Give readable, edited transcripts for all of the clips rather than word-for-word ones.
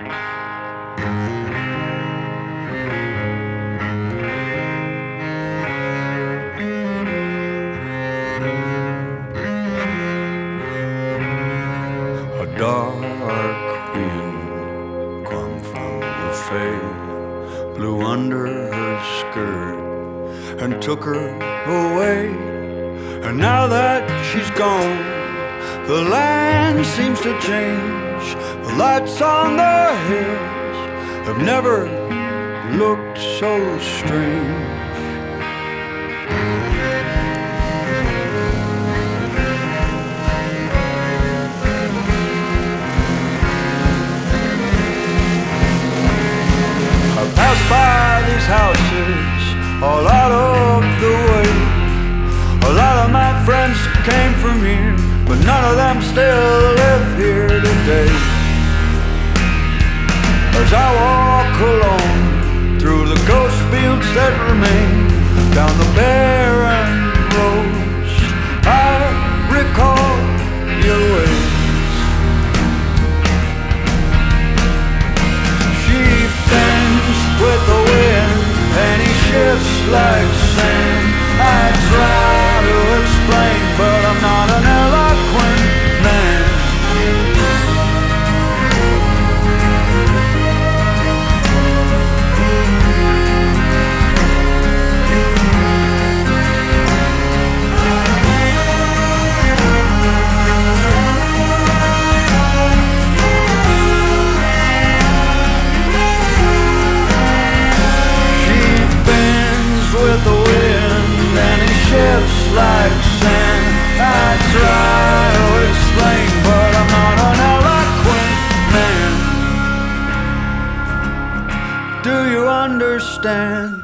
A dark wind come from the fair, blew under her skirt and took her away. And now that she's gone, the land seems to change. The lights on the hills have never looked so strange. I passed by these houses all out of the way. A lot of my friends came from here, but none of them still live here today. As I walk alone through the ghost fields that remain, down the barren roads, I recall your ways. She bends with the wind and he shifts like sand. I try to explain, but I'm not an eloquent man. With the wind and it shifts like sand. I try to explain, but I'm not an eloquent man. Do you understand?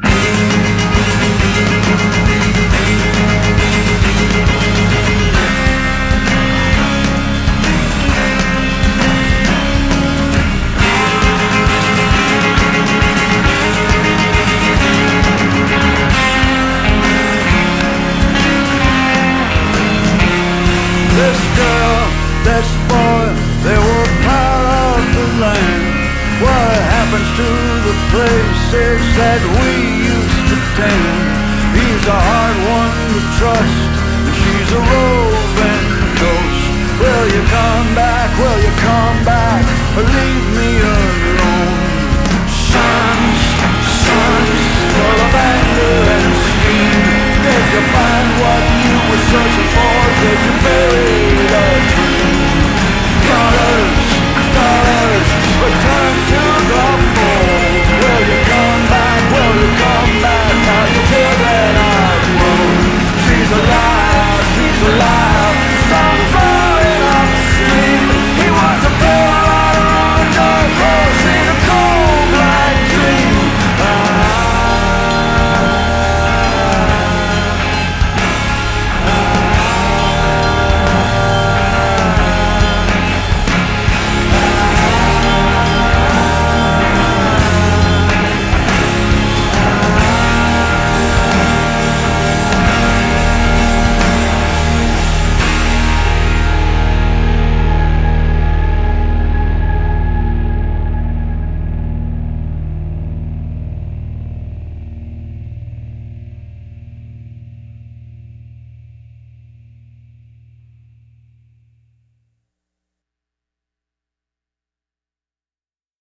This girl, this boy, they were part of the land. What happens to the places that we used to tend? He's a hard one to trust, and she's a roving ghost. Will you come back? Will you come back? Or leave me alone? Sons, sons, full of anger and steam. Did you find what you were searching for? Did you bury the dream?